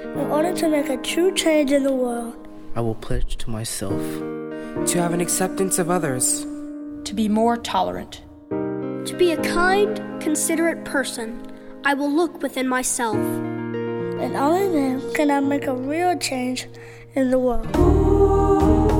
In order to make a true change in the world, I will pledge to myself to have an acceptance of others, to be more tolerant, to be a kind, considerate person. I will look within myself. And only then can I make a real change in the world.